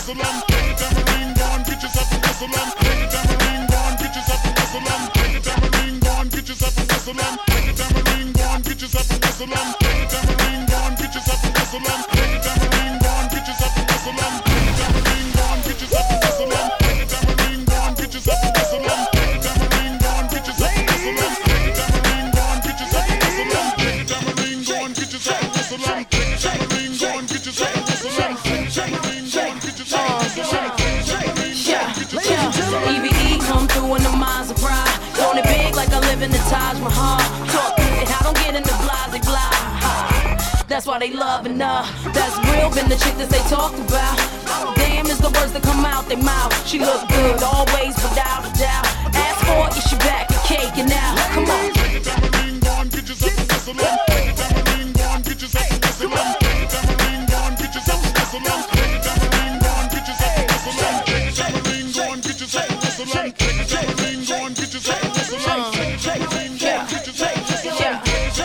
whistle on. Take your tambourine, go and get yourself a whistle on. Take your tambourine, go and get yourself a whistle on. Take your tambourine, go and get yourself a whistle on. Take your tambourine, go and get yourself a whistle on. Take your tambourine, go and get yourself a whistle on. Take your tambourine, go and get yourself a whistle on. Take your tambourine, go and get yourself a whistle on. Take your tambourine, go and get yourself a whistle on. Take your tambourine, go and get yourself a whistle on. Take your tambourine, go and get yourself a whistle on. Take your tambourine, go and get yourself a whistle on. Take your tambourine, go and get yourself a whistle on. Take your tambourine, go and get yourself a whistle on. EVE come through in the Maserati. Doing it big like I live in the Taj Mahal. Talk it, I don't get into blase blah. That's why they loving her. That's real, been the chick that they talked about. Damn is the words that come out their mouth. She look good always without a doubt. Ask for it, she back and cake and now. Come on. Take your tambourine, go and get yourself a whistle on. Take your tambourine, go and get yourself a whistle on. Take your tambourine, go and get yourself a whistle on. Take your tambourine, go and get yourself a whistle on. Take your tambourine, go and get yourself a whistle on. Take your tambourine, go and get yourself a whistle on. Take your tambourine, go and get yourself a whistle on.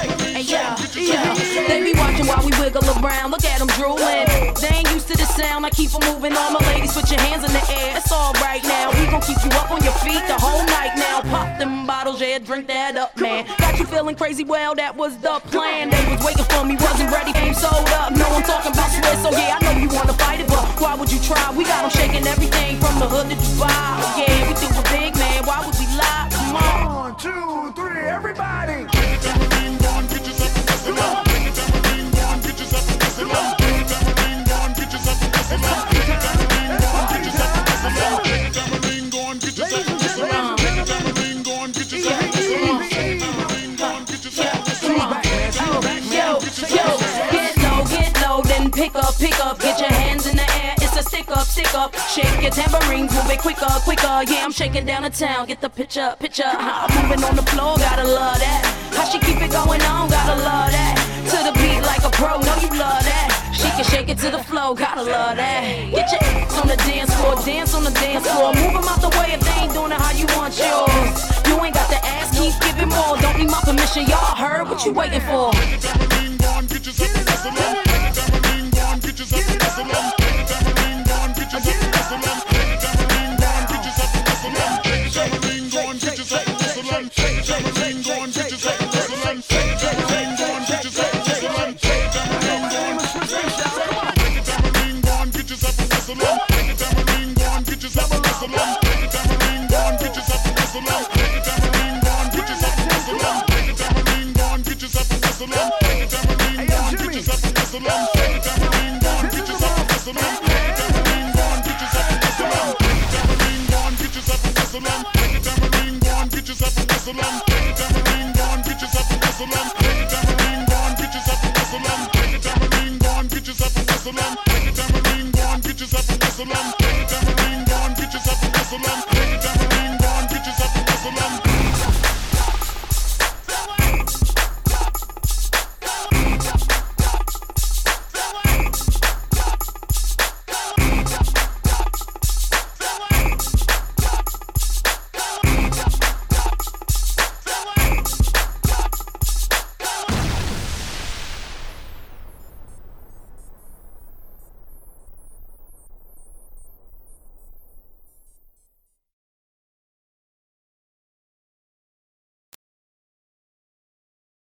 They be watching while we wiggle around. Look at them drooling. They ain't used to the sound. I keep them moving. All my ladies, put your hands in the air. It's all right now. We gon' keep you up on your feet the whole night now. Pop them bottles, yeah, drink that up, man. Got you feeling crazy? Well, that was the plan. They was waiting for me, wasn't ready. Game sold up. No, I'm talking about Swiss. So yeah, I know you wanna fight it, but why would you try? We got them shaking everything from the hood to Dubai. Yeah, we do a big man. Why would we lie? Come on. 1, 2, 3, everybody. Take your tambourine, go and get yourself a whistle on. Take your tambourine, go and get yourself a whistle on. Take your tambourine, go and get yourself a whistle on. Take your tambourine, go and get yourself a whistle on. Take your tambourine, go and get yourself a whistle on. Take your tambourine, go and get yourself a whistle on. Take your tambourine, go and get yourself a whistle on. Get low, then pick up, get your hands in the air. It's a stick up, shake your tambourines, move it quicker. Yeah, I'm shaking down the town, get the picture. Moving on the floor, gotta love that. How she keep it going on, gotta love that. To the beat like a pro, know you love that. She can shake it to the flow, gotta love that. Get your ass on the dance floor, dance on the dance floor. Move them out the way if they ain't doing it how you want yours. You ain't got the ass, keep giving more. Don't need my permission, y'all heard what you waiting for. Take your tambourine, go and get yourself a whistle on. Take your tambourine, go and get yourself a whistle on. Take your tambourine, go and get yourself a whistle on. Take your tambourine, go and get yourself a whistle on. Take your tambourine, go and get yourself a whistle on. Take your tambourine, go and get yourself a whistle on. Take your tambourine, go and get yourself a whistle on. Take your tambourine, go and get yourself a whistle on. Take your tambourine, go and get yourself a whistle on. Take your tambourine, go and get yourself a whistle on. Take your tambourine, go and get yourself a whistle on. Take your tambourine, go and get yourself a whistle on. Take your tambourine, go and get yourself a whistle on. Take your tambourine, go and get yourself a whistle on. Take your tambourine, go and get yourself a whistle on. Take your tambourine, go and get yourself a whistle on. Take your tambourine, go and get yourself a whistle on.